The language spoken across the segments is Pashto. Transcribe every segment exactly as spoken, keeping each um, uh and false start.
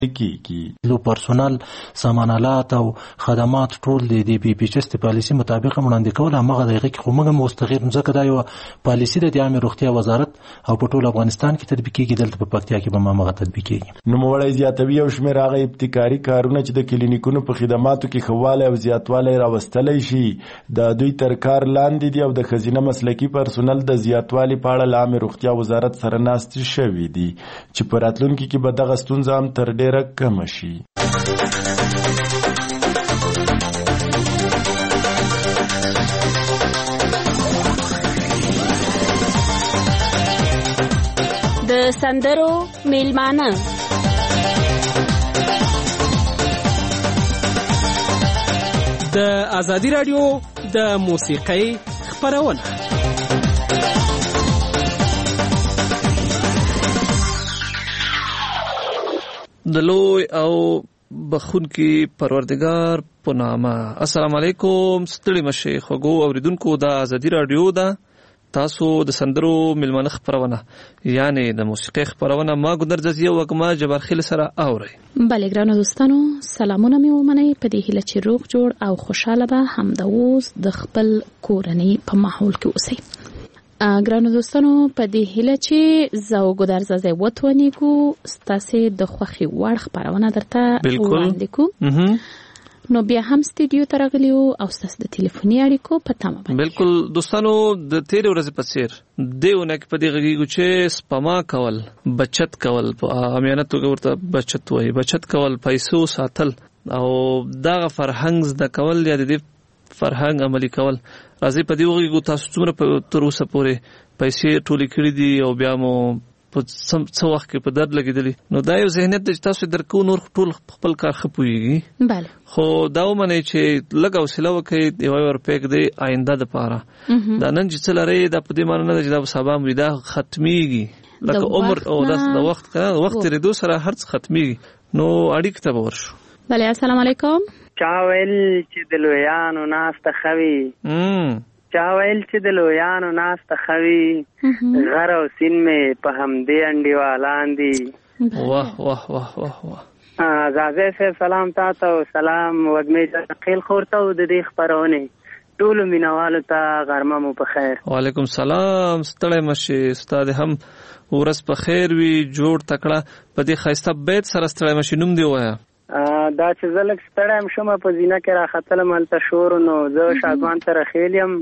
کیږي. لو پرسونل سامانالات او خدمات ټول د دې بي پی ایچ اس پالیسي مطابق وړاندې کول. هغه دغه کې خو موږ مستغیر ځکه دا یو پالیسي د عامه روغتیا وزارت او په ټول افغانستان کې تطبیق کیږي، دلته په پکتیا کې به ما مغه تطبیق کیږي. نو موړی زیاتوي او شمیر هغه ابتکاري کارونه چې د کلینیکونو په خدماتو کې خواله او زیاتوالی راوستلی شي د دوی تر کار لاندې دي او د خزینه مسلکي پرسونل د زیاتوالي په اړه له عامه روغتیا وزارت سره ناستې شوې دي چې په راتلونکي کې به دغه ستونزه هم تر ډیره کم شي. د سندرو میلمانه د ازادي رادیو د موسیقۍ خپرونه. د لوی او بخونکي پروردگار په نامه. السلام علیکم. ستړي مشه خوګو اوریدونکو د ازادي رادیو دا تاسو د سندرو میلمانه خپرونه یعنی د موسیقۍ خپرونه ما ګندر جزیه وګما جبارخیل سره اوري. بله ګرانو دوستانو سلامونه مې ومنئ په دې هیله چې روغ جوړ او خوشاله به همدا اوس د خپل کورنۍ په ماحول کې اوسئ. ګرانو دوستانو په دې هیله چې زه ګودر زازه وتونیګو ستاسو د خوخي وړ خبرونه درته وړاندې کوم. نو بیا هم سټوډیو ته راغلیو او ستاسو د ټلیفوني اړیکو په تمه باندې. بالکل دوستانو د تیر ورځې په څیر دیونه کې په دې غږیږو چې سپما کول، بچت کول، په عامیانه توګه ورته بچت وایي، بچت کول، پیسو ساتل او دغه فرهنګ زده کول یا د دې فرهنګ عملي کول. راځي په دې وګړو تاسو څومره تر اوسه پورې پیسې ټولې کړې دي او بیا مو په څو وخت کې په درد لګیدلی. نو دا یو ذهنیت چې تاسو درکو نور ټول خپل کار خپويږي. بله. خو دا ومنئ چې لږ حوصله وکړئ، یو ور پېک دی آینده د پاره. دا نن چې څه لري دا په دې معنی نه چې دا سبا مې دا ختميږي لکه عمر او د وخت کنه وخت ریدو سره هر څه ختميږي. نو اړیک ته ورشو. بله. السلام علیکم. چا ویل چې د لویانو ناسته خوي، چا ویل چې د لویانو ناسته خوي، غر او سین مې په همدې انډیوالان دي. واه واه واه واه واه. زازه صاحب سلام تاسو او سلام وګمې خیل خورته د دې خبرونه ټول مینوالو ته غرمه مو په خیر. وعلیکم سلام. ستړی مشه استاد هم ورس په خیر وي جوړ تکړه په دې خاصه بیت سره ستړی مشه نوم دی وایا. دا چې زلک ستړم شوم په زینه کې را خطل ملته شور نو زه شادوان تر خیلیم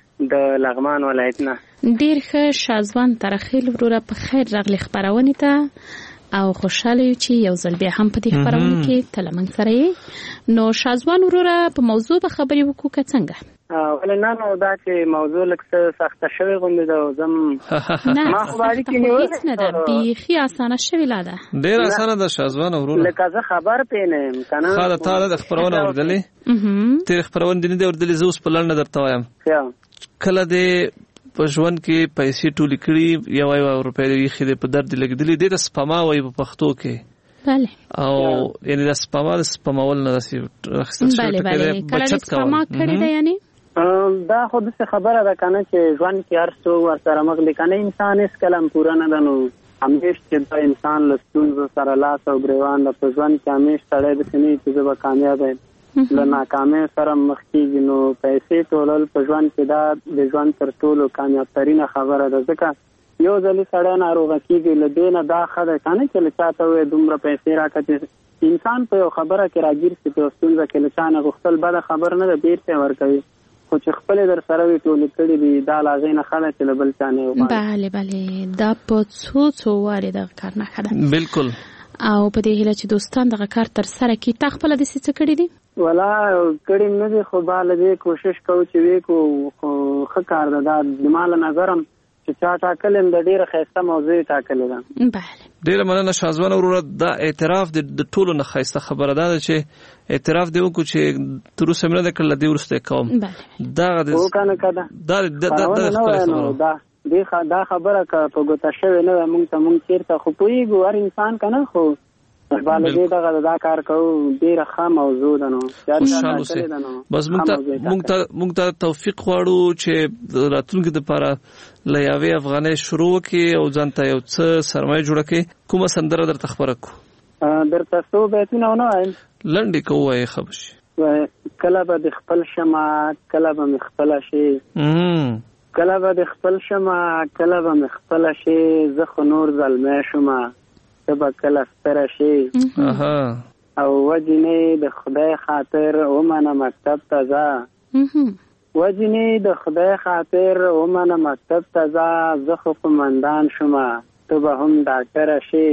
د لغمان ولایت نه. ډیر ښه شازوان تر خیل وروره په خیر راغلی خبرونه ته او خوشاله یو چې یو ځل بیا هم په دې خبرونه کې تلمن سره یې. نو شازوان وروره په موضوع به خبرې وکړو که څنګه؟ ولې نه نو دا چې موضوع لکه سخته شوی غوندې ده زم ما خو باندې کې نیول نه ده بیخي اسانه شوی لا ده ډیر اسانه ده شازوان وروره لکه زه خبر پېنم کنه خاله تعالی د خبرونه اوردلې تیر خبرونه دي نه اوردلې زوس په لړ نه درته وایم. کله دې په ژوند کې پیسې ټولې کړي یو یو روپۍ دې خېدې په درد لګېدلې دې د سپما وایي په پښتو کې. بله. او یعنی د سپما د سپماول نه داسې راخیستل شوی. بله بله. کله دې سپما کړې ده یعنی دا خو داسې خبره ده کنه چې ژوند کې هر څوک ورسره مخ دی کنه انسان هېڅ کله هم پوره نه ده. نو همیش چې دا انسان له ستونزو سره لاس او ګریوان ده په ژوند کې همیش سړی داسې نه وي چې زه به کامیاب یم له ناکامیو سره مخ کېږي. نو پیسې ټولل په ژوند کې دا د ژوند تر ټولو کامیابترینه خبره ده ځکه یو ځلې سړی ناروغه کېږي له دې نه دا ښه ده که نه چې له چا ته ووایې دومره پیسې راکړه چې انسان په یو خبره کې راګیر شي په یو ستونزه کې له چا نه غوښتل بده خبر نه ده بېرته ورکوي خو چې خپلې در سره وي ټولې کړي دي دا له هغې نه ښه ده چې له بل چا نه یې وغواړي. بله بله. دا په څو څو وارې دغه کار نښه ده. بالکل. او په دې هیله چې دوستان دغه کار تر سره کړي. تا خپله داسې څه کړي دي؟ ولا کړي نه دي خو با له دې کوشش کوو چې ویې کړو خو ښه کار ده دا زما له نظرم چې چا ټاکلې م د ډېره ښایسته موضوع یې ټاکلې ده. بله. ډېره مننه شازوان وروره. دا اعتراف د ټولو نه ښایسته خبره دا ده چې اعتراف دې وکړو چې تر اوسه مې نه ده کړې له دې وروسته یې کوم. بله. وکنه که ده دا د خبره دا خبره که په ګوته شوې نه وه مونږ ته مونږ چېرته خو پوهېږو هر انسان که نه خو بالا دې دغه دا کار کوو ډېره ښه موضوع ده. نو خوشحال اوسئ. بس مونږ ته توفیق غواړو چې راتلونکي دپاره له یوې افغانۍ شروع وکړي او ځان ته یو څه سرمایه جوړه کړي. کومه سندره درته خپره کړو؟ درته څو بیتونه ونه وایم؟ لنډې که ووایې ښه به شي. کله به د خپل شمه کله به مې خپله شي، کله به د خپل شمه کله به مې خپله شي، زه خو نور زلمی شومه ته به کله ستره شي. او وجنې د خدای خاطر ومنه مکتب ته ځه، وجنې د خدای خاطر ومنه مکتب ته ځه، زه خو قومندان شومه ته به هم ډاکټره شي.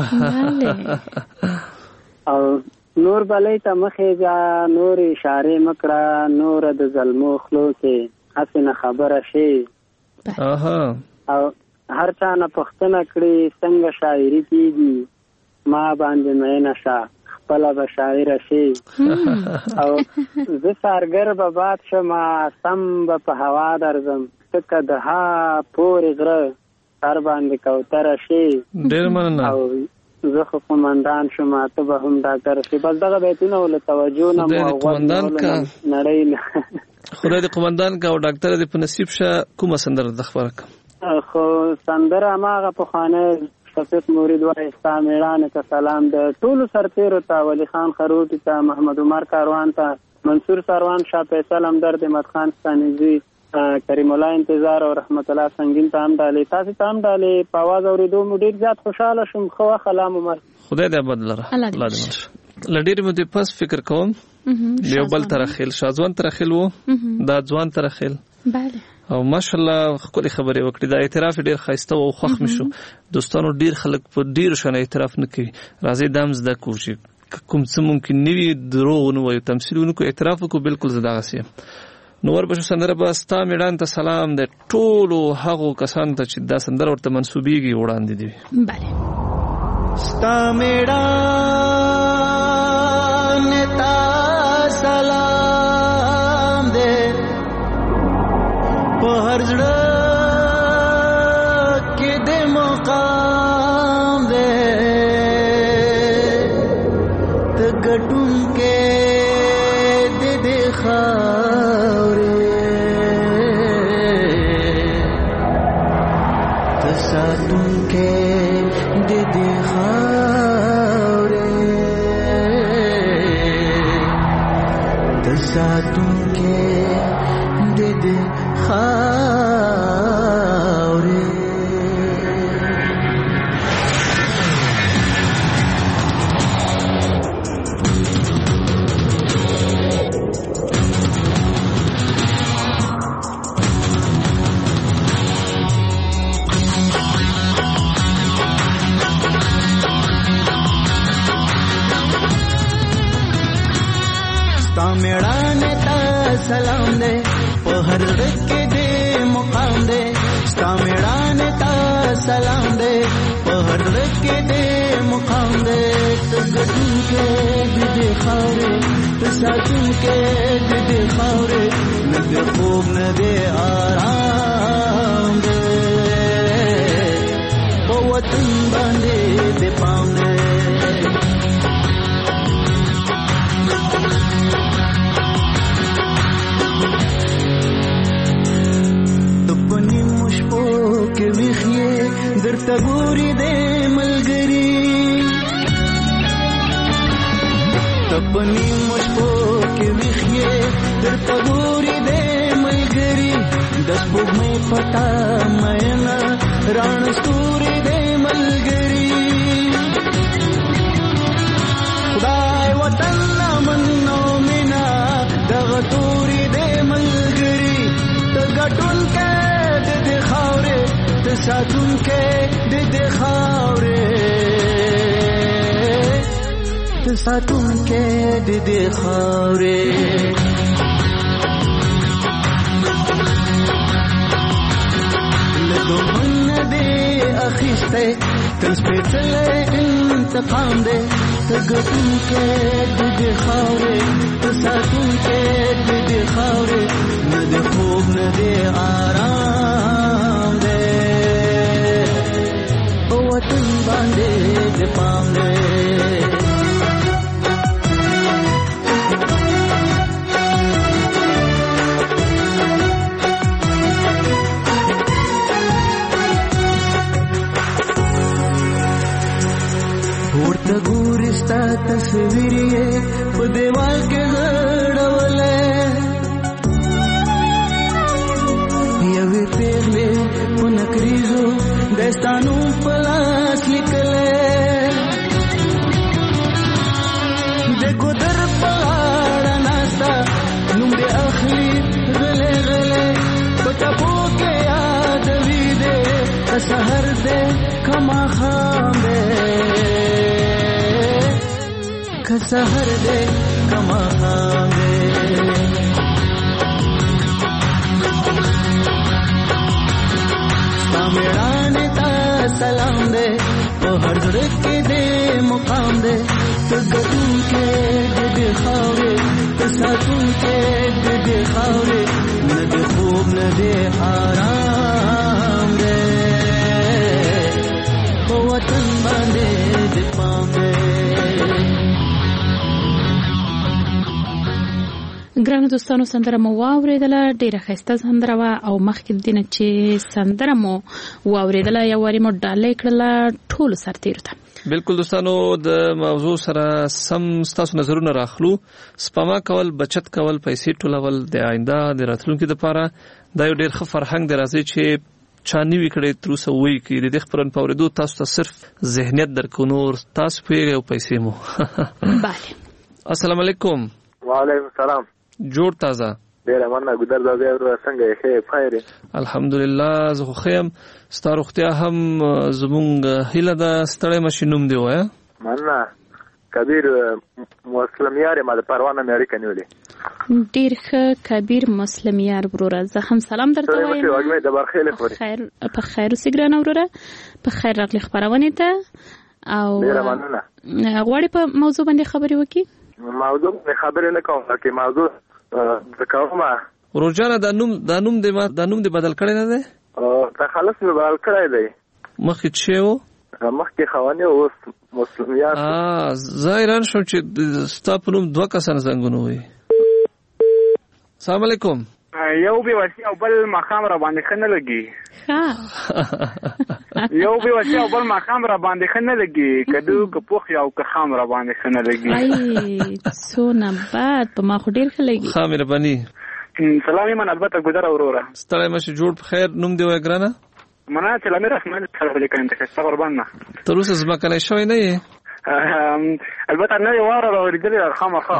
او نور بلې ته مخې ځه، نور اشارې مکړه، نور د زلمو خلو کې هسې نه خبره شي. او هر چا نه پوښتنه کړي څنګه شاعري کېږي، ما باندې مینه شه خپله به شاعره شي. او زه سارګر به باد شمه سم به په هوا درځم، څکه د ها پورې غره سر باندې کوتره شي. ډېر مننه. او زه خو قومندان شوم ته به هم ډاکټر شي. بس دغه بیتونه ول توجه نه مو قومندان کا نړۍ نه خدای دې قومندان کا او ډاکټر دې په نصیب شه. کومه سندره د خبره کوم؟ خو سندره ماغه په خانه شفیق مرید وای ستا میړانه ته سلام، د ټولو سرتیرو ته، ولی خان خروټي ته، محمد عمر کاروان ته، منصور سروان، شاه فیصل همدرد، احمد خان ستانیزی، کریم الله انتظار او رحمت الله سنگین ته هم ډالې، تاسو ته هم ډالې. په اواز اورېدو مو ډېر زیات خوشحاله شوم. ښه وخت الله مو مر خدای دې ابد لره الله دې مر. له ډېرې مودې پس فکر کوم د یو بل ترخیل شاځوان ترخیل و دا ځوان ترخیل او ماشاءالله ښکلې خبرې وکړې. دا اعتراف ډېر ښایسته و او خوښ مې شو. دوستانو ډېر خلک په ډېرو شیانو اعتراف نه کوي. راځئ دا هم زده کړو چې کوم څه ممکن نه وي دروغ ونه وایو، تمثیل ونه کړو، اعتراف وکړو. بالکل زه دغسې یم. نو ورپسې سندره به ستا میړانې ته سلام د ټولو هغو کسانو ته چې دا سندره ورته منسوبېږي وړاندې دي. بله ستا میړانې ته سلام دی په هر زړه کې د مقام دی ته ګټونکې د دې خاورې ته ساتونکې د دې خاورې ته ساتونکې د دې خاورې. ستا میړانې ته سلام دی په هر زړه کې دې مقام دی. ستا میړانې ته سلام دی په هر زړه کې دې مقام دی. ته ګټونکې د دې خاورې ته ساتونکې د دې خاورې نه دې خوب نه دې آرام دی په وطن باندې دې پام دی. درته ګوري د ملګري تپنی مشپو کې ویخې درته ګوري د ملګري د سپوږمۍ پټه مینا رڼ ستوري د ملګري خدای وطن منو مینا دغه توري د ملګري ته ګټونکې د دې خاورې ته ساتونکې د دې خاورې ته ساتونکې د دې خاورې. له دومره دې اخیستی تل سپېڅلی انتقام دی ته ګټونکې د دې خاورې ته ساتونکې د دې خاورې نه دې خوب نه دې آرام دی په وطن باندې دې پام دی. ورته ګوري تصویرې په دیوال کې غړولې یوې پیغلې په نکریزو داستانو په لاس لیکلې د ګودر په غاړه ناسته نوم دې اخلي غلې غلې په ټپو کې یادوي دې که سحر دې که ماښام دې که سحر دې که ماښام دې ستا مېړانې ته سلام دې په هر زړه کې دې مقام دې ته ګټونکی د دې خاورې ته ساتونکی د دې خاورې نه دې خوب نه دې آرام دې په وطن باندې دې پام دې. ګرانو دوستانو سندره مو واورېدله ډیره ښایسته سندره وه او مخکې د دې نه چې سندره مو واورېدله یو وارې مو ډالۍ کړله ټولو سرتېرو ته. بالکل دوستانو د موضوع سره سم ستاسو نظرونه راخلو. سپما کول، بچت کول، پیسې ټولول د آینده د راتلونکي لپاره دا یو ډېر ښه فرهنګ دی. راځئ چې چا نوي کړی تر اوسه ووایي کې د دې خبرونو په اورېدو تاسو ته صرف ذهنیت درکو، نور تاسو پوهېږئ او پیسې مو. بله. السلام علیکم. وعلیکم السلام. جوړ تازه. ډېره مننه ګودر دادی ورور څنګه یې ښه خیر؟ الحمدلله زه خو ښه یم. ستا روغتیا هم زمونږ هیله ده. ستړی مه شې، نوم دې ووایه. مننه. کبیر مسلمیار یم، د پروان نه مې اړیکه نیولې. ډېر ښه کبیر مسلمیار وروره، زه هم سلام درته وایم. د برخیلې خورې په خیر اوسې ګرانه وروره، په خیر راغلې خپرونې ته. او ډېره مننه. غواړې په موضوع باندې خبرې وکړي؟ موضوع باندې خبرې نه کوم، بلکې موضوع زه کومه. ورور جانه دا نوم دا نوم دې دا نوم دې بدل کړی نه دی؟ تخلص مې بدل کړی دی. مخکې څه و؟ مخکې خوانې اوس مسلمیار. زه حیران شوم چې ستا په نوم دوه کسان زنګونه وایي. السلام علیکم. یو بې وسي او بل ماښام را باندې ښه نه لګي. یو بې وسي او بل ماښام را باندې ښه نه لګي. کدو که پوخ او که خام را باندې ښه نه لګي. ای څونه بد، په ما خو ډېر ښه لګي. ښه مهرباني. سلام یې من البته ګودره وروره. ستړی مه شې، جوړ په خیر. نوم دې وایه ګرانه؟ مننه چې له مې رسمال سره ولیکم ته ښایسته قربان نه. تر اوسه ځمکنی شوی نه یې؟ البته نه یې واوره راورېدلې ده خامخا.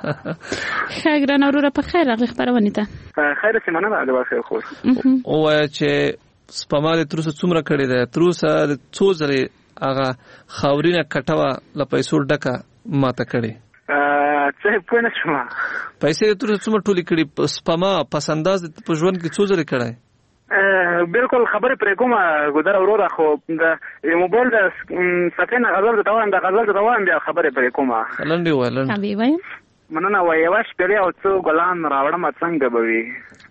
ښه ګرانه وروره، په خیر راغلې خپرونې ته. خیر اوسې، مننه د بخیر خور. ووایه چې سپما دې تر اوسه څومره کړې ده؟ تر اوسه د څو ځلې هغه خاورینه کټه وه له پیسو ډکه ماته کړې؟ څه پوه نه شوم. پیسې دې تر اوسه څومره ټولې کړې؟ سپما پس انداز دې په ژوند کې څو ځلې کړی؟ بالکل خبرې پرې کومه ګودره وروره، خو د موبایل د صفحې نه غزل درته وایم، د غزل درته وایم بیا خبرې پرې کومه. لنډې ووایه. لنډ وایم. مننه. وایي یوه شپېلې او څو ګلان راوړمه څنګه به وي.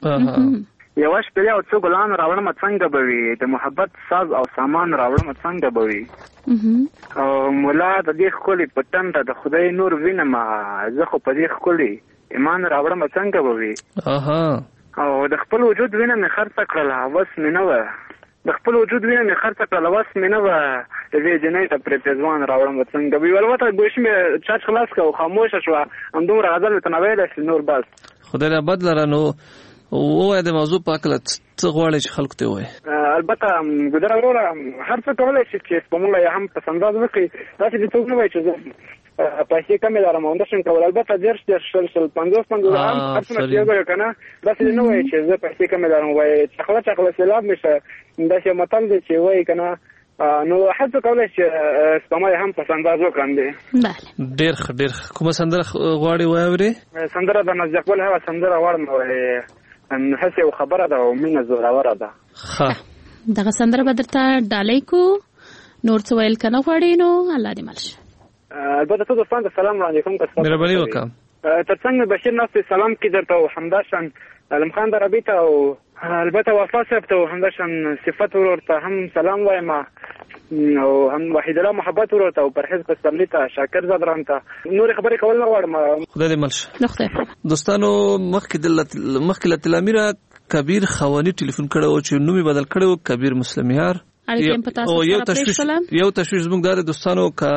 یوه شپېلې او څو ګلان راوړمه څنګه به وي، د محبت ساز او سامان راوړمه څنګه به وي. او ملا د دې ښکلې په تنده د خدای نور وینمه، زه خو په دې ښکلې ایمان راوړمه څنګه به وي. او د خپل وجود وینه مې خرڅه کړله، وس مې نه وه. د خپل وجود وینه مې خرڅه کړله، وس مې نه وه. د دې جنۍ ته پرې پېزوان راوړم څنګه به وي. البته ګوشي مې چاچ خلاص کړه او خاموشه شوه. همدومره غزل مې ته نه ویلی شي، نور بس. خدای دې بد لره. نو ووایه د موضوع په هکله څه غواړې چې خلکو ته ووایې؟ البته ګودره وروره، هر څه کولی شي چې سپموله یې هم پس انداز وکړي. داسې دې څوک نه وایي چې زه پیسې کمې لرم او نشم کول. البته دېرش دېرش شل شل پنځوس پنځوس هم هر څومره چې وګورې که نه، داسې دې نه وایي چې زه پیسې کمې لرم. وایي چخله چخله سېلاب مې شه، داسې متل دی چې وایي که نه. نو هر څه کولی چې سپما یې هم پس انداز وکړم دی. ډېر ښه ډېر ښه. کومه سندره غواړې واورې؟ سندره د نازک ګل هغه سندره غواړم. وایي هسې یو خبره ده او مینه زوروره ده. ښه، دغه سندره به درته ډالۍ کو. نور څه ویل که نه غواړې نو الله دې مل شه. البته ټول دوستان ته سلام وړاندې کوم. مهرباني وکړه. تر څنګ مې بشیر ناست سلام کې درته او همداشان علم خان درابي ته او البته وفا صاحب ته او همداشان صفت ورور ته هم سلام وایم، او هم وحید الله محبت ورور ته او پرهیز قسملی ته، شاکر زدران ته. نورې خبرې کول نه غواړم. خدای دې مل شه. دوستانو مخکې د مخکې له تلامیره کبیر خوانی ټلیفون کړی و چې نوم یې بدل کړی و کبیر مسلمیار. یو تشویش یو تشویش زموږ دا د دوستانو که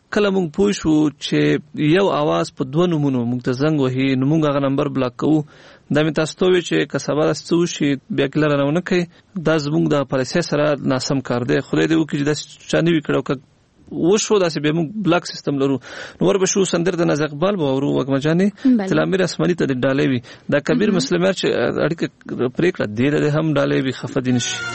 کله موږ پوه شو چې یو आवाज په دوه نمونو موږ ته زنګ وهي نو موږ هغه نمبر بلاک کوو. دا مې تاسو ته وی چې که سبا ستاسو شي بیا کله راونه کوي دا زموږ د پالیسي سره ناسم کار دی. خدای دې وکړي چې دا چانه وی کړو وشو داسې به موږ بلاک سیستم لرو. نو ور به شو سندر د نازق اقبال به ورو وګمجانې تلامیر اسماني ته د ډالې وي دا کبیر مسلمان چې اړیکه پریکړه دی د هم ډالې وي خفه دي نشي.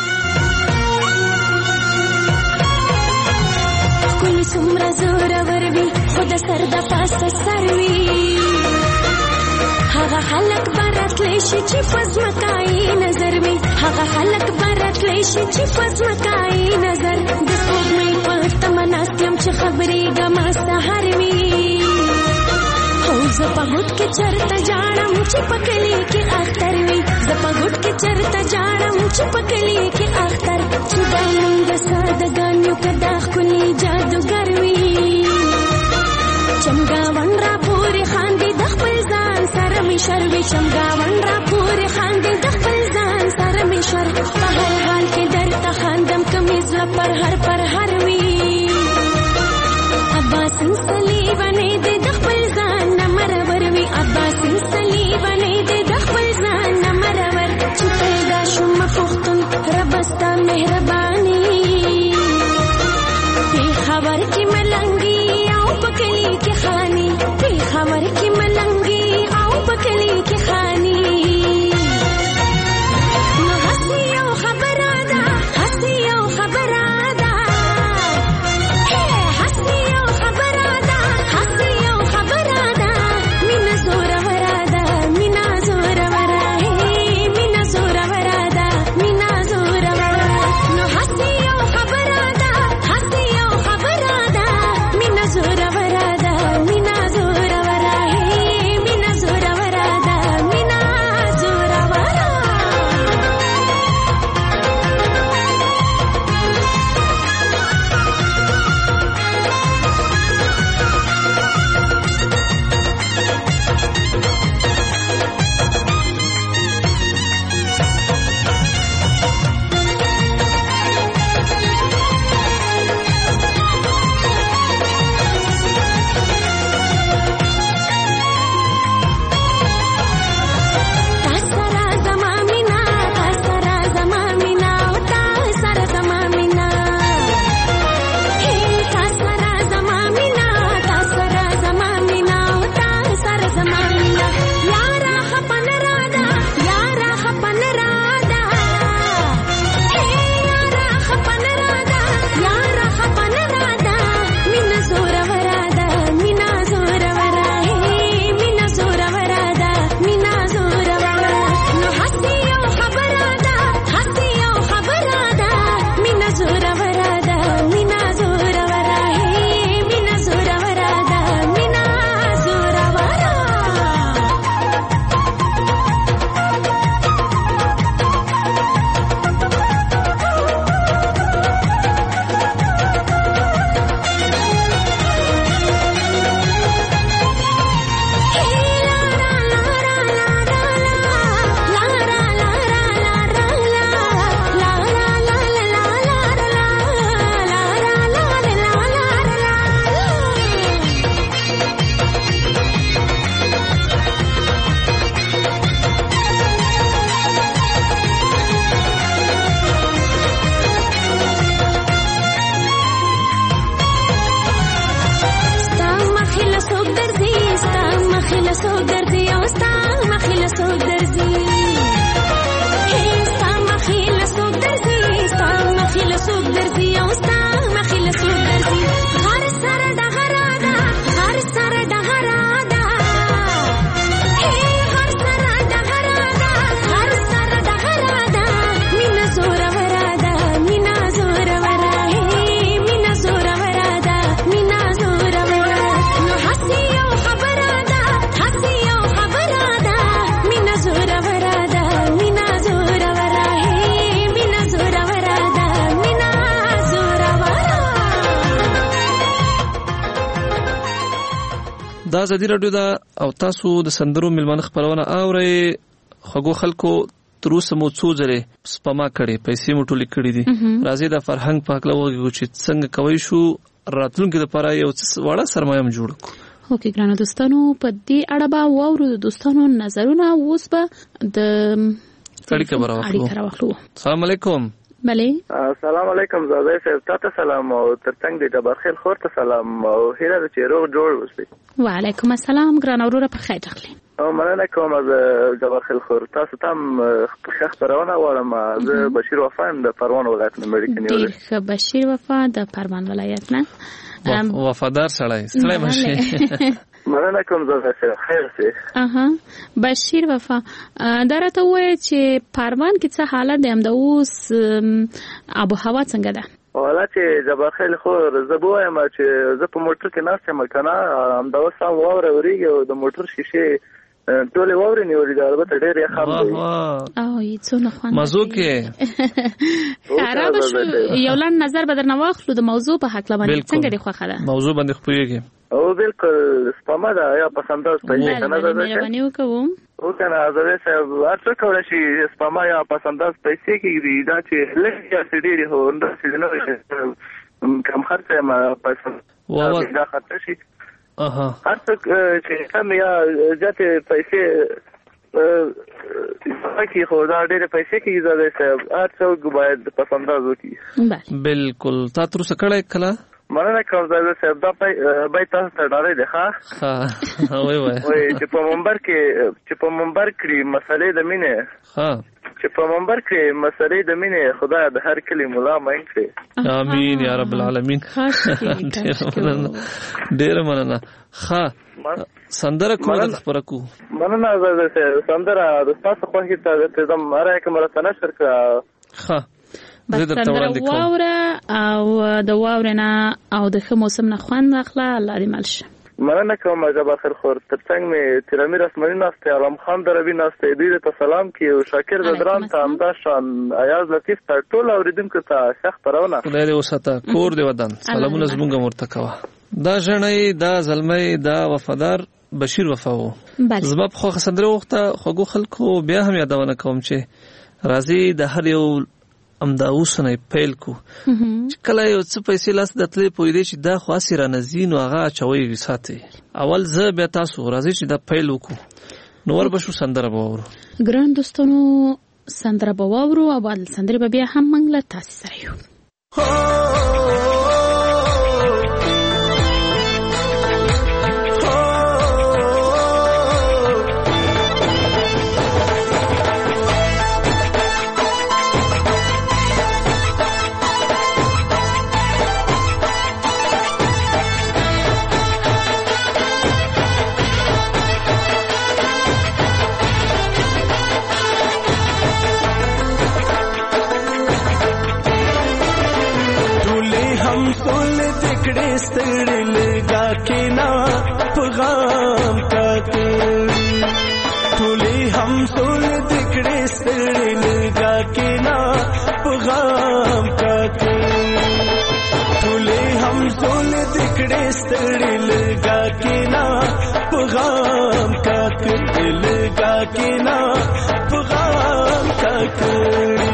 کولی سمرا زورا وربي خود سر د پاسه سروي هغه خلک برات لشي چې فزمکای نظر وي هغه خلک برات لشي چې فزمکای نظر د سپوږمۍ په تمناستم چې خبرې ګما سحر وي او زپا هټ کې چرته جاړم چې پکلی کې اختر وي زپا هټ کې چرته جاړم چې پکلی کې اختر چې دا موږ ساده ګانو کدا خولي جادوګر وي چمګاون را پورې خاندي د خپل ځان سره می شروي چمګاون را پورې خاندي د خپل ځان سره می شر په هر حال کې درته خاندم کمیز پر هر پر هر وي عباس سلی باندې د خپل ځان نمرور وي عباس سلی باندې د خپل ځان نمرور چې پیدا شوم پختون ربستا مهرباني په خبر کې ملنګي او پکلی کې خاني په خبر کې ملنګي او پکلی کې خاني نو حسي او خبره ده حسي او خبره ده حسي او خبره ده حسي او خبره ده مینا زور وراده مینا زور وراده مینا زور وراده مینا زور وراده نو حسي او خبره ده حسي او خبره ده مینا زور وراده مینا زور وراده مینا زور وراده مینا زور وراده تاسرا زمامینا تاسرا زمامینا او تاسرا زمامینا هی تاسرا زمامینا تاسرا زمامینا او تاسرا زمامینا یارا خپن رادا یارا خپن رادا هی یارا خپن رادا یارا خپن رادا مینا زور ورادا مینا زور ورادا مینا زور ورادا مینا زور ورادا نو حسي او خبره ده حسي او خبره ده مینا زور ورادا مینا زور ورادا مینا زور ورادا مینا زور ورادا ستا مخیله سوک درځي ستا مخیله سوک درځي او ستا مخیله سوک درځي هی ستا مخیله سوک درځي ستا مخیله سوک درځي او ستا مخیله سوک درځي هر سره د غرادا هر سره د غرادا هی هر سره د غرادا هر سره د غرادا مینا زور ورادا مینا زور ورادا مینا زور ورادا مینا زور ورادا نو حسي او خبره ده حسي او خبره ده مینا زور ورادا مینا زور ورادا مینا زور ورادا مینا زور ورادا. دا ازادي رادیو دا او تاسو د سندرو ملمنه خبرونه اورئ. خغو خلکو تر اوسه مو څو ځله سپما کړي پیسې مو ټولې کړې دي. راځي دا فرهنګ پاک لوګو چې څنګه کوي شو راتلونکي لپاره یو وړه سرمایه هم جوړ کړو. اوکې ګرانو دوستانو په دې اړه به واورو د دوستانو نظرونه. اوس به د اړیکه راوخلو. السلام علیکم. بله السلام علیکم زاده صاحب، تاسو سلام او ترڅنګ د جبارخیل خور ته سلام او هیله ده چې روغ جوړ اوسئ. وعلیکم السلام ګرانه وروره په خیر راغلی. او مننه کوم از جبارخیل خور. تاسو ته ښه خبرونه غواړم. زه بشیر وفا یم د پروان ولایت نه مړی کني. ډېر ښه بشیر وفا د پروان ولایت نه. وفادار سړی سړی مشه. مننه کوم زاده صاحب، خیر سي. اها بشیر وفا دا راته وایي چې پروان کې څه حالت دی، هم د اوس آب و هوا څنګه ده؟ والا چې جبارخیل خور زه به وایم چې زه په موټر کې ناست یم که نه، همدا اوس هم واوره ورېږي او د موټر شیشې ټولې واورې نیولې دي، البته ډېر یخ هم دی. او څونه خوند مزو کې خراب شو. یو لنډ نظر به درنه واخلو د موضوع په هکله باندې. څنګه دې خوښه ده موضوع باندې خو پوهېږې؟ او بالکل سپما ده یا پسنداز پیسې که نه ده مهرباني وکوم او که نه زاده صاحب هر څه کولی شي سپما یا پسنداز پیسې کېږدي. دا چې لږ یا څه ډېرې خو همداسې نه وي کم خرڅه یم پیسې دا خرڅه شي. هر څه چې کم یا زیاتې پیسې کې خو دا ډېرې پیسې کېږي زاده صاحب. هر څوک باید پسنداز وکړي. بالکل. تا تر اوسه کړی کله؟ مننه کوم زاده صاحب. دا بای تاسو ته ډارې دی ښه وایي وایي چې په منبر کې چې په منبر کړي مسلې د مینې چې په منبر کې مسلې د مینې خدای د هر کلي ملا مین کړي. امین یا رب العالمین. ډېره مننه. ښه سندره کومه ده خپره کو؟ مننه زاده صاحب. سندره د ستاسو خوښې ته تزم هره یې کومه راته نشر کړه. ښه بس سندره واوره او د واورې نه او د ښه موسم نه خوند اخله. الله دې مل شه. مننه کوم جبارخیل خور. ترڅنګ مې تیرامیر اسماني ناست دی، علام خان دروي ناست دی، دوی ته سلام کوي او شاکر بدران ته همدا شان ایاز لطیف ته ټول اوریدونکو ته ښه خپرونه. خدای دې وساته کور دې ودان. سلامونه زموږ مرته کوه. دا ژړی دا زلمی دا وفادار بشیر وفا و. زما په خوښه سندره وخته خوږو خلکو بیا هم یادونه کوم چې راځي د هر یو امدا اوسنه پیل کو چې کله یو څه پیسې لاس د تلې پوي چې دا خو اسره نزین او هغه چوي ساتي. اول زه بیا تاسو راځي چې دا پیل وکړو نو ور بشو سندره باورو. ګران دوستانو سندره باورو او بل سندره بیا هم منګله تاسو سره یو. ستړي لګا کې نا پیغام کا کړي ټولې هم سول دکړې ستړي لګا کې نا پیغام کا کړي ټولې هم سول دکړې ستړي لګا کې نا پیغام کا کړي لګا کې نا پیغام کا کړي.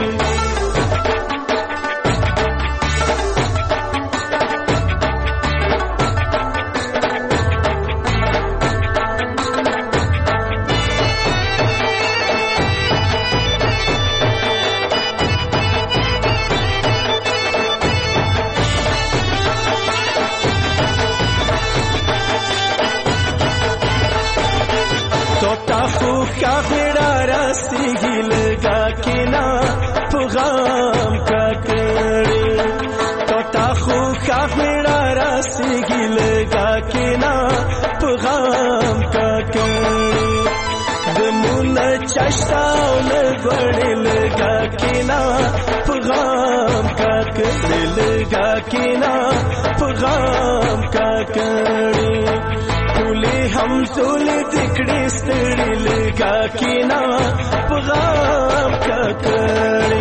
چشتاو لگوڑی لگا کینا پیغام کا کڑی لگا کینا پیغام کا کڑی ټولې هم سولې دکړې ستړي لگا کینا پیغام کا کڑی.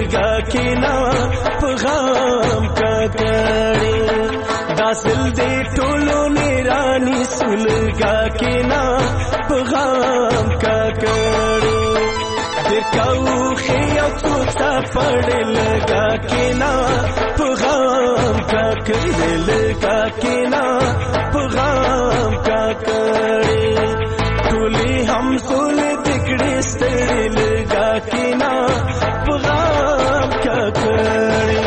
سلګا کینا پیغام کا کړي داسل دې ټولو نيراني سلګا کینا پیغام کا کړي دکاو خیا تو تا پړ لگا کینا پیغام کا کړي لگا کینا پیغام کا کړي ټولي هم سول دکړي ستړي لگا کینا پیغام کا کړي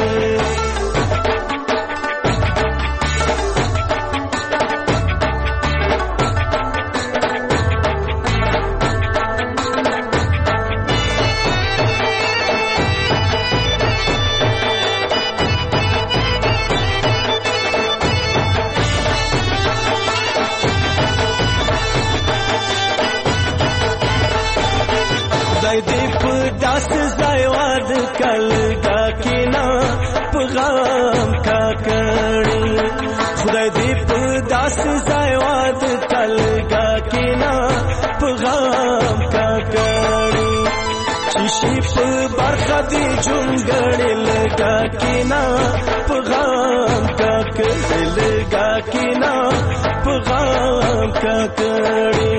داس زایواد کلګه کینا پیغام کا کړي خدای دې په داس زایواد کلګه کینا پیغام کا کړي شیشي په برخه دې جونګړې لګا کینا پیغام کا کړي لګا کینا پیغام کا کړي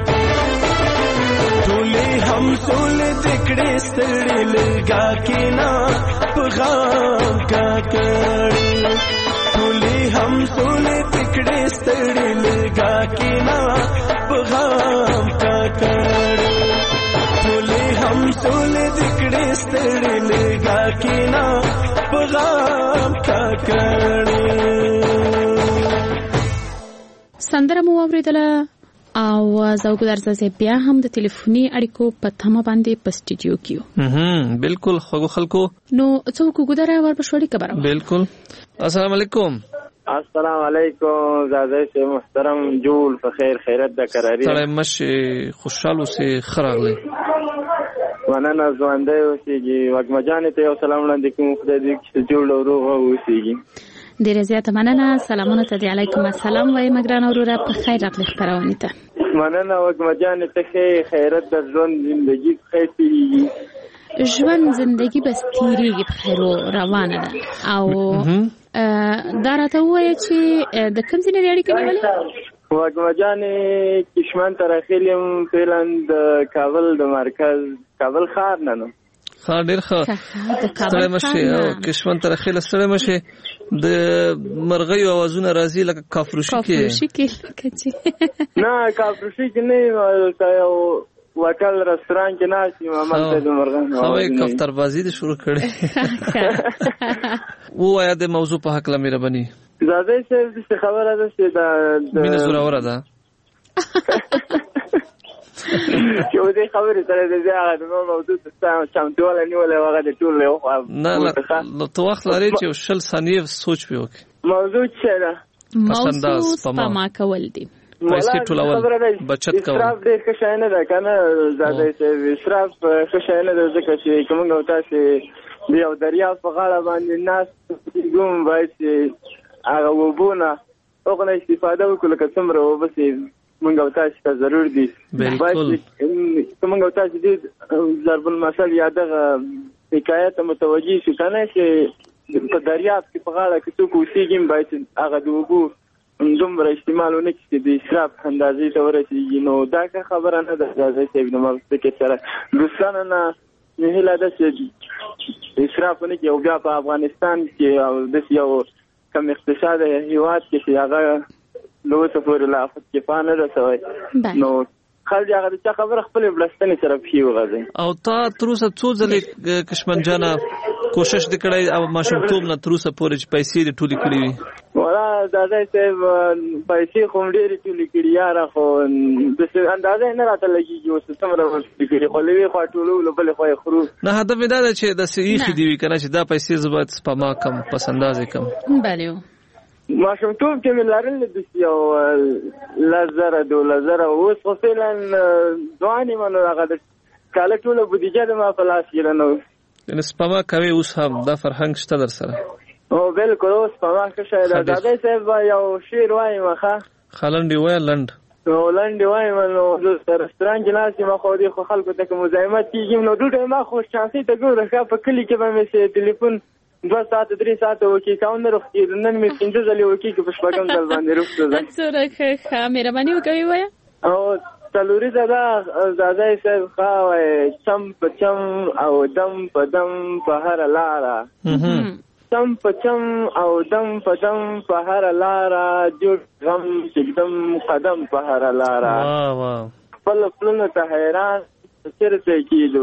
हम सोल दिकड़े स्तड़ी लगा किना पैगाम का कड़ी टोली हम सोल दिकड़े स्तड़ी लगा किना पैगाम का कड़ी टोली हम सोल दिकड़े स्तड़ी लगा किना पैगाम का कड़ी سندره مو اوریدله او زوګدار زه بیا هم د ټلیفوني اړیکو په تمه باندې په سټډیو کې یو بالکل خو خلکو نو څوک ګودره ور بشوړی خبره بالکل السلام علیکم السلام علیکم زاده سے محترم جول په خیر خیرت د قراری سره مشه خوشاله سي خراغله وننه ځوانده اوسېږي وګمجانې ته یو سلام وړاندې کوم خدای دې چې جوړ او روغ اوسېږي ډیر زیاته مننه سلامونه ته علیکم السلام وای مګران اوره په خیر راغلی خبرونه ته مننه وګمجانې ته خیرت د ژوند ژوندۍ خیر تیریږي ژوند ژوندۍ بس تیریږي په خیر روانه ده او دا راته وایي چې د کوم ځای لري کې نیولې وګمجانې کشمن ترخیلم فعلا د کابل د مرکز کابل ښار نه نو خا ډیر ښه ستړی مشه او کشمن ترخیل ستړی مشه د مرغۍ اوازونه راځي لکه کافروشي کې کافروشي کې کچې نه کافروشي کې نه یو وکل رستوران کې ناشې محمد د مرغۍ خو کفتر بازی دې شروع کړي و یا د موضوع په حق لمه ربني زاده څه خبره ده چې دا مين زوره وره ده یو دې خبرې سره د زیاغه د موضوع ته چمتواله نیولې وغه د ټول یو خو نه نو تو وخت لري چې شل ثانیه سوچ پیو کې موضوع څه ده موضوع سپما کول دي پیسې ټولول بچت کول اسراف دې ښه شای نه ده کنه زاده چې اسراف ښه شای نه ده ځکه چې کوم نو تاسو دی او دریا په غاړه باندې ناس ګوم وای چې هغه وبونه هغه استفاده وکړه که څومره وبسي مونږ او تاسو ته ضرور دي بالکل مونږ او تاسو دې ضرب المثل یادغه حکایت متوجي شو کنه چې په دریاب کې په غاړه کې څوک اوسېږي باید هغه د وګو دومره استعمالونه کې د اسراف اندازې ته ورسېږي نو دا خبره نه ده چې نو مغز کې سره دوستانه نه هله ده چې اسراف نه کې او بیا په افغانستان کې او د یو کم اقتصاد هیواد کې چې هغه نو څه پورې لا افت کې فانه رسوي نو خلک هغه چې خبره خپل بلستنې سره پیو غځي او تا تروسه څو ځلې کشمن جانا کوشش وکړای او ماشومتوب نه تروسه پورې چې پیسې دې ټولې کړې وي ولا دا دې چې پیسې کوم ډېرې ټولې کړې یاره خو د څه اندازې نه راته لګيږي او څه څومره ورته خو لوي خو ټولو بل خو خرو نه هدف دا ده چې د سېخي دی کنه چې دا پیسې زبات سپما کم پسندازې کم بله ماشومتوب کې ملارل د یو لزر د لزر او خو فعلا ځواني منو هغه د کاله ټوله بودیجه د ما په لاس کې نه نو سپما کوي اوس هم دا فرهنګ شته در سره او بالکل اوس سپما ښه شي دا دای صاحب یو شعر وايي مخه خلندې وای لند ولنډې وایم نو رستورانټ کې ناست یم خو دې خو خلکو ته که مزاحمت کېږي نو ډوډۍ ما خو شانسۍ ته ګوره ښه په کلي کې به مې چې ټلیفون دوه ساعته درې ساعته وکړي کاون نه روغ کېږي نن مې پنځه ځلې وکړي که په شپږم ځل باندې روغ ته ځم څومره ښه مهرباني وکوي وایه او څلوري دا زادای صاحب ښه وایي چم په چم او دم په دم په هره لاره چم په چم او دم په دم په هره لاره جوړ غم چکدم قدم په هره لاره خپل پلونو ته حیران چرته کېدو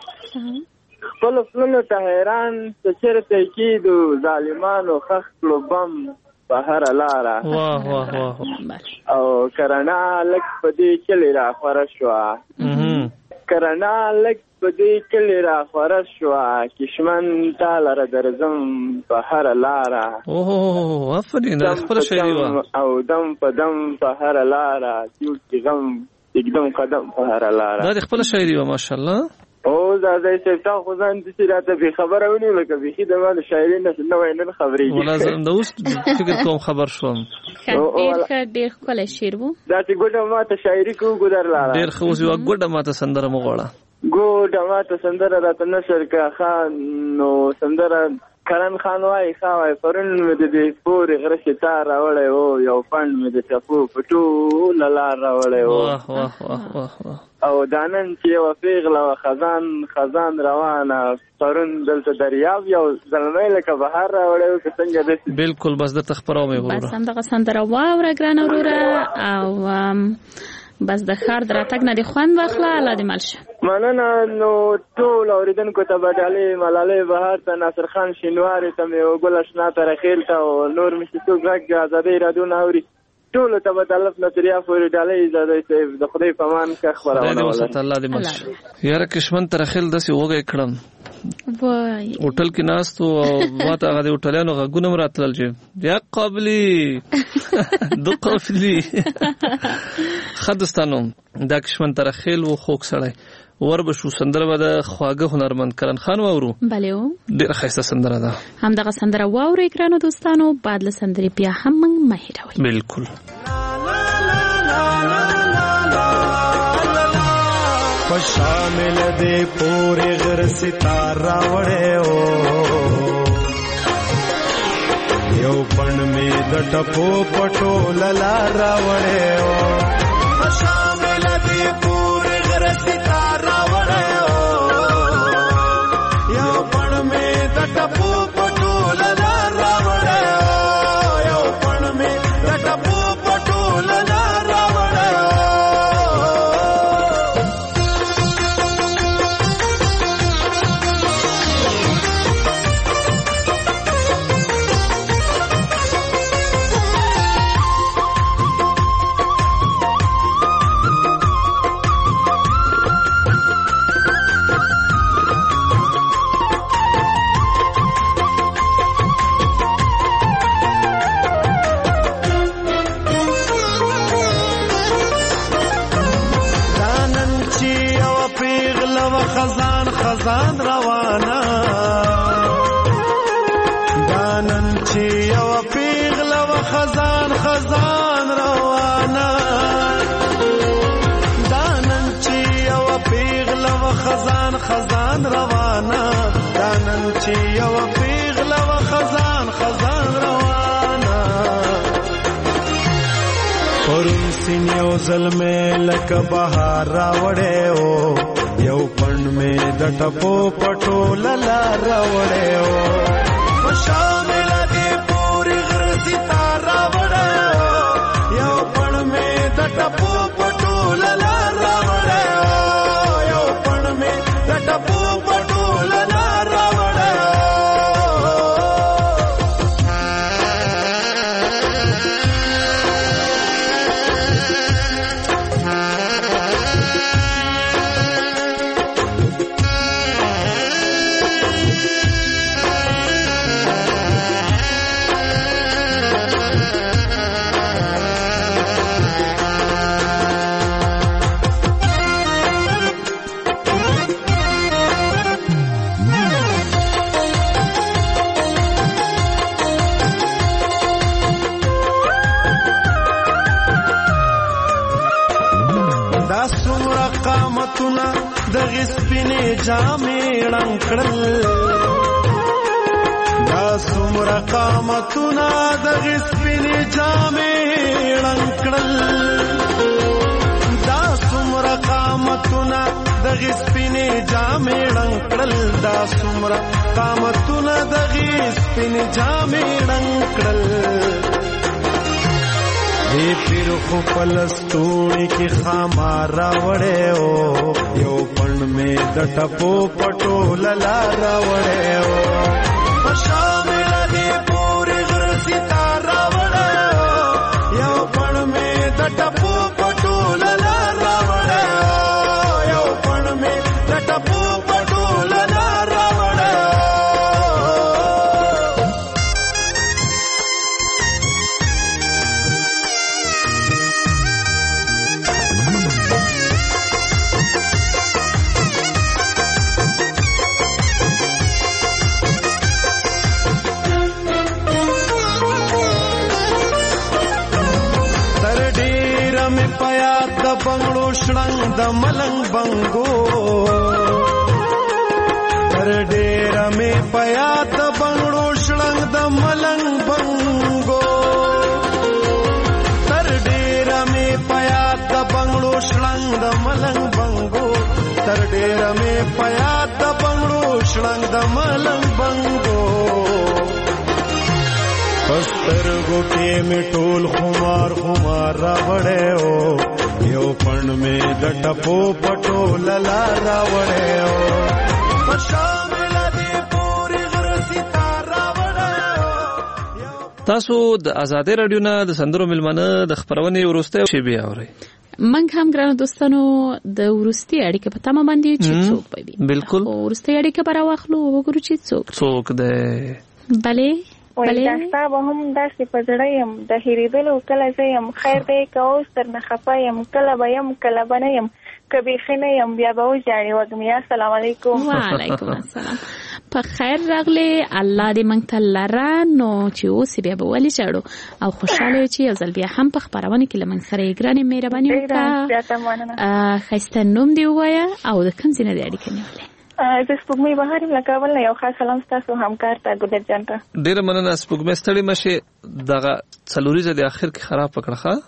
خپل پلونو ته حیران چرته کېدو ظالمانو خښ کړو بم په هره لاره او کرنا لږ په دې کلي را خوره شوه کرنا لږ په دې کلي را خوره شوه کشمن تا لره درځم په هره لاره اوه افرین خپله شاعري وه او دم په دم په هره لاره جوړ چې غم اقدم قدم په هره لاره دا د خپله شاعري وه ماشاءالله او زادای صاحب تا خو ځان داسې راته بې خبره ونیو لکه بیخي د ما د شاعري نه نوی نن خبرېږي والله زه همدا اوس فکر کوم خبر شوم ډېر ښه ډېر ښکلی شعر و داسې ګوډه ما ته شاعري کوو ګودر لاله ډېر ښه اوس یوه ګوډه ما ته سندره مه غواړه ګوډه ما ته سندره راته نشر که ښه نو سندره کرن خان وایي ښه وایي پرون مې د دې پورې غره چې تار راوړی و یو پنډ مې د چپو په ټوله لار راوړی و او دا نن چې یوه پېغله وه خزان خزان روانه پرون دلته دریاب یو زلمی لکه بهر راوړی و که څنګه داسې بلکل بس درته خپروم یې وروره بس همدغه سندره واوره ګرانه وروره او بس د ښار د راتګ نه دې خوند واخله الله دې مل شه مننه نو ټول اورېدونکو ته به ډالۍ ملالۍ بهار ته ناصر خان شینواري ته مې وګل اشنا ته رخیل ته او نور مې چې څوک غږ ازادۍ راډیو نه اوري ټولو ته به د الف نه تر یا پورې ډالۍ زادی صاحب د خدای په امان ښه خپرونه ولري الله دې مل شه یاره کشمن ته رخیل داسې وږی کړم وای هوټل کې ناست و او ما ته هغه د هوټلیانو غږونه هم راتلل چې یا قابلي دو قابلي ښه دوستانو دا کشمن ته رخیل و خوږ سړی ور به شو سندره به د خواږه هنرمند کرن خان واورو بله و ډېره ښایسته سندره ده همدغه سندره واورئ ګرانو دوستانو بعد له سندرې بیا هم موږ مه هېروئ بلکل شامل دے پورے غر ستارہ وڑے او یو پن میں دٹپو پٹو للارا وڑے او شامل دے پورے غر ستارہ وڑے او یو پن میں دٹپو پٹو للارا وڑے او یو پن میں دٹپو پٹو للارا وڑے او خزان خزان روانا دانن چی یو پیغله و خزان خزان روانا دانن چی یو پیغله و خزان خزان روانا دانن چی یو پیغله و خزان خزان روانا پرون سین یو ظلمه لک بهار راوړې او یو پن میں دٹپو پٹو للا راوڑے او شامل دی پوری غر ستارہ وڑے او یو پن میں دٹپو پٹو للا راوڑے او یو پن میں دٹپو پٹو للا راوڑے جامې ړنګړل دا څومره قامتونه دغه سپینې جامې ړنګړل دا څومره قامتونه دغه سپینې جامې ړنګړل دا څومره قامتونه دغه سپینې جامې ړنګړل دی پیر خو پلستوړي کې خامار راوړې او یو پړ مې د ټپو پټو للا راوړې او شامل دی پورې غر ستار راوړې یو پړ مې د ټپو پټو للا راوړې یو پړ مې د ټپو پټو للا راوړې بنگړو شړنګ د ملنګ بنګو تر ډېر مې پیات بنگړو شړنګ د ملنګ بنګو تر ډېر مې پیات بنگړو شړنګ د ملنګ بنګو تر ډېر مې پیات بنگړو شړنګ د ملنګ بنګو پسترګو کې مې ټول خمار خمار راوړې او یو پړ مې د ټپو پټو للا راوړې او شامل دې پوری غر ستار راوړې. تاسو د آزادۍ رادیو نه د سندرو ملمنه د خبرونې ورسته شی بیا اورئ. منګ هم ګرانو دوستانو د ورستي اړیکه په تمام باندې چې څوک پوي بالکل ورستي اړیکه پر واخلو وګورو چې څوک څوک ده بله وای داستا به هم داسې په زړه یم د هېرېدلو کله زه یم خیر دی که اوس در نه خفه یم کله به یم کله به نه یم که بیخي نه یم بیا به وژاړې وږمې السلام علیکم. وعلیکم السلام. په خیر راغلې الله دې موږ ته لره نو چې اوس بیا به ولې ژاړو او خوشحاله یو چې یو ځل بیا هم په خپرونه کې له موږ سره یې ګرانې مهرباني وکړه ښایسته نوم دې ووایه او د کوم ځای نه دې اړیکه نیولې؟ زه سپوږمۍ بهار یم له کابل نه یو خاص سلام ستاسو همکار ته ګودر جان ته. ډېره مننه سپوږمۍ ستړې مه شې دغه څلوریزه د اخر کې خراب وکړه ښه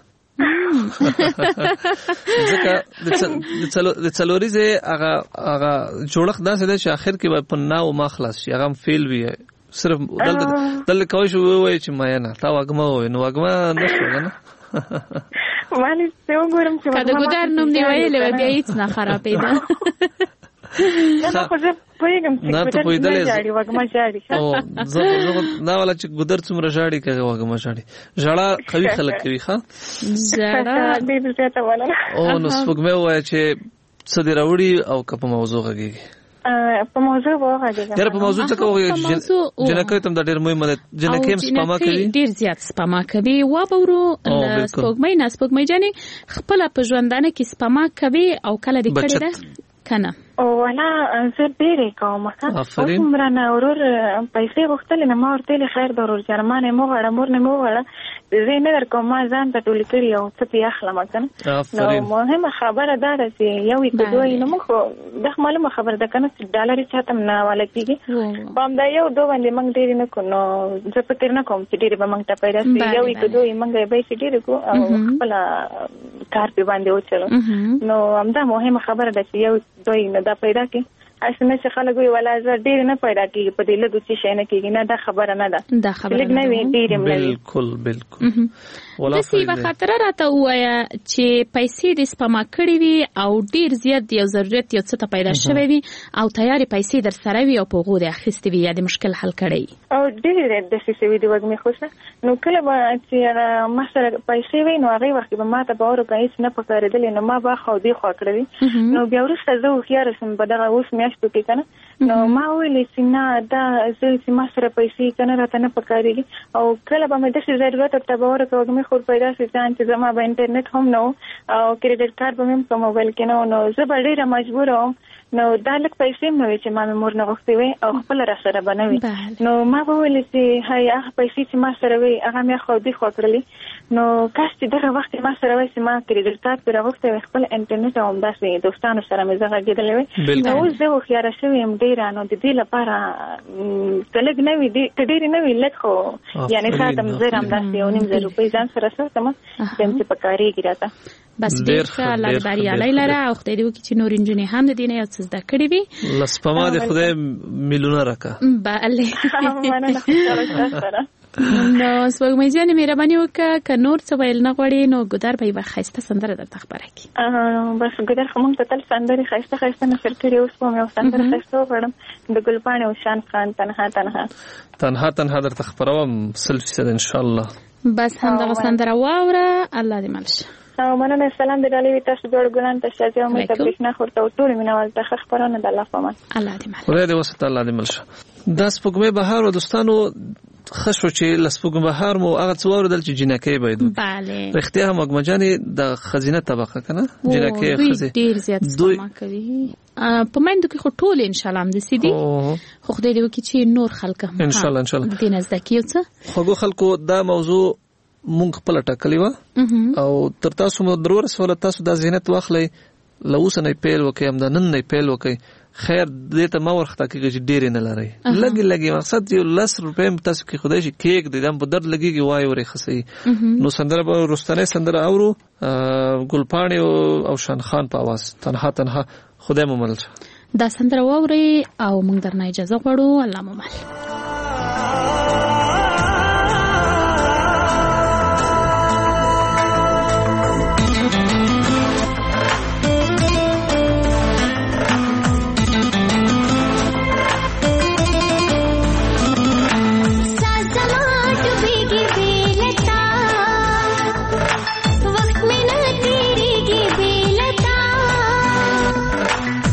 ځکه د څلوریزه هغه هغه جوړښت داسې دی چې اخر کې به په ناو ما خلاص شي هغه هم فیل وي صرف دلته دلته کوی شو ووایي چې ماینه تا وږمه ووایي نو وږمه نه شوه که نه مالې زه وګورم چې که د ګودر نوم دې ویلی وه بیا هېڅ نه خرابېده نه خو زه پوهېږم چې ګودر نه ژاړي وږمه ژاړي دا والا چې ګودر څومره ژاړي که وږمه ژاړي ژړا قوي خلک کوي ښه ډېر زیاته مننه او نو سپوږمۍ ووایه چې څه دې راوړي او که په موضوع غږېږي په موضوع به وغږېږم یاره په موضوع څه کوو جنکیو ته هم دا ډېر مهمه ده جنکۍ هم سپما کوي ډېر زیات سپما کوي وبورو له سپوږمۍ نه سپوږمۍ جانې خپله په ژوندانه کې سپما کوي او کله دې کړې ده که نه والا زه ډېرې کوم اوس هم رانه ورور پیسې غوښتلې نه ما ورته ویلې خیر ده ورور جانه ما نه یې وغواړه مور نه مې وغواړه زه یې نه در کوم ما ځان ته ټولې کړي او څه پرې اخلم که نه نو مهمه خبره دا ده چې یو یې که دوه یې نو موږ خو دا معلومه خبره ده که نه چې ډالر یې چا ته هم نه حواله کېږي خو همدا یو دوه باندې موږ ډېرې نه کړو نو زه فکر نه کوم چې ډېرې به موږ ته پیدا شي یو یې که دوه یې موږ یې پیسې ډېرې کړو او خپله کار پرې باندې وچلو نو همدا مهمه خبره ده چې یو دوه یې نه دا پیدا کړي اسنه چې خلک وي ولا زه ډېر نه پیدا کېږي په دې لږو چې شی نه کېږي نه دا خبره نه ده دا خبره لږ نه وي ډېر هم نه وي بالکل بالکل داسې یوه خاطره راته ووایه چې پیسې دې سپما کړې وي او ډېر زیات یو ضرورت یو څه ته پیدا شوی وي او تیارې پیسې در سره وي او په هغو دې اخیستې وي یا د مشکل حل کړی او ډېرې داسې شوي دي وږمې خوښه نو کله به چې ما سره پیسې وي نو هغې وخت کې به ما ته باور وکړه هېڅ نه پکارېدلې نو ما به خوا دې خوا کړې وي نو بیا وروسته زه هوښیاره شم په دغه اوس میاشتو کې که نه نو ما ویلې چې نه دا زه چې ما سره پیسې کنه راته نه پکارېږي او کله به مې داسې ضرورت ورته به ورکړم مې خو پیدا شي ځان چې زما به انټرنیټ هم نه او کریډټ کارت به مې په موبایل کې نه نو زه به ډېره مجبوره وم نو دا لږ پیسې هم نه وي چې ما مې مور نه غوښتې وي او خپله را سره به نه وي نو ما به ویلې چې هی هغه پیسې چې ما سره وي هغه مې خوا دې خوا کړلې نو کاش چې دغه وخت ما سره وای چې ما کریډټ کارت پرې راغوښتی وي خپل انټرنیټ او همداسې دوستانو سره مې زه غږېدلی وي نو اوس زه هوښیاره شوې یم ډېره نو د دې لپاره که لږ نه وي که ډېرې نه وي لږ خو یعنې ساتم زر همداسې یو نیم زر روپۍ ځان سره ساتم یم چې پکارېږي راته بس ډېر ښه الله دې بریالی لره او خدای دې وکړي چې نور نجونې هم د دې نه یو څه زده کړي وي له سپما دې خدای میلیونه راکړه بله مننه خوشحاله ستا سره نو سپوږمۍ جانې مهرباني وکړه که نور څه ویل نه غواړې نو ګودر به یوه ښایسته سندره درته خپره کړي بس ګودر خو موږ ته تل سندرې ښایسته ښایسته نشر کړي اوس به مې یو سندره ښایسته وغواړم د ګلپاڼې او شان خان تنها تنها تنها تنها درته خپروم سل فیصده انشاءالله بس همدغه سندره واوره الله دې مل شه او مننه سلام دې ډالۍ وي تاسو دواړو ګلان ته شازي او مې ته برېښنا خورته او ټولو مینوال ته ښه خپرونه د الله په امان الله دې مل خدای دې وساته الله دې مل شه دا سپوږمۍ بهار او دوستانو ښه شو چې له سپوږمۍ بهار مو هغه څه واورېدل چې جینکۍ باید وکړي بله رښتیا هم اګمجانې د ښځینه طبقه که نه جینکۍ ښځې دوی ډېر زیات سپما کوي په میندو کې خو ټول انشاءالله همداسې دي خو خدای دې وکړي چې نور خلک هم انشاءالله انشاءالله د دې نه زده کړي یو څه خوږو خلکو دا موضوع مونږ خپله ټاکلې وه او تر تاسو مو در ورسوله تاسو دا زینت واخلئ له اوسه نه یې پیل وکړئ همدا نن نه یې پیل وکړئ خیر دې ته مه ورخطا کېږئ چې ډېرې نه لرئ لږې لږې مقصد یو لس روپۍ هم تاسو کې خدای شي کېږدئ دا هم په درد لګېږي وایې ورې ښه صحیح نو سندره به وروستنۍ سندره اورو ګلپاڼې او شانخان په اواز تنها تنها خدای مو مل شه دا سندره واورئ او موږ درنه اجازه غواړو الله مو مل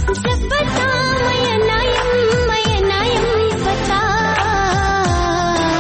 पता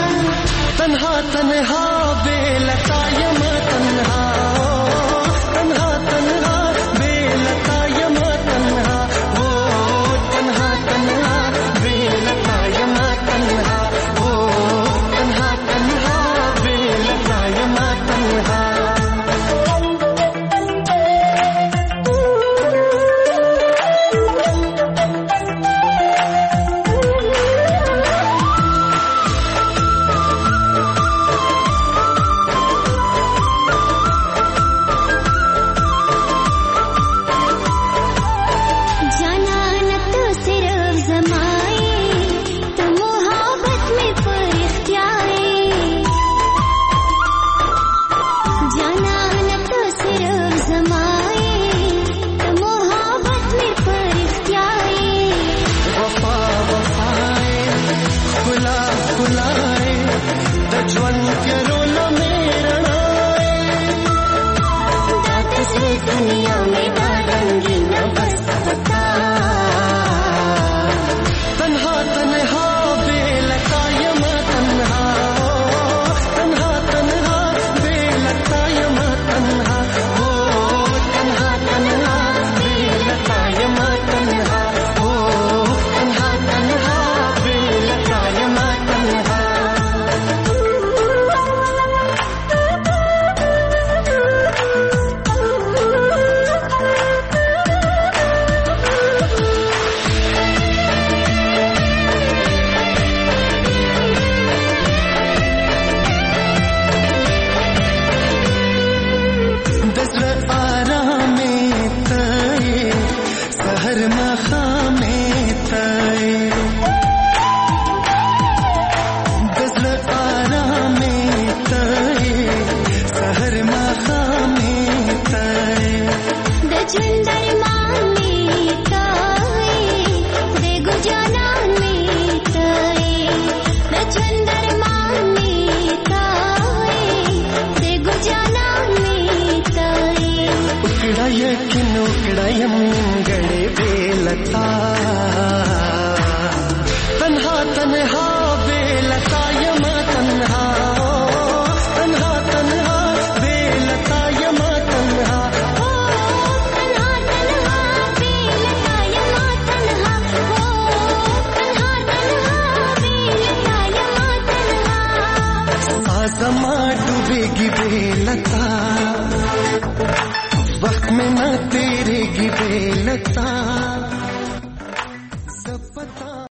बेलता, वक्त में न तेरे की बेलता.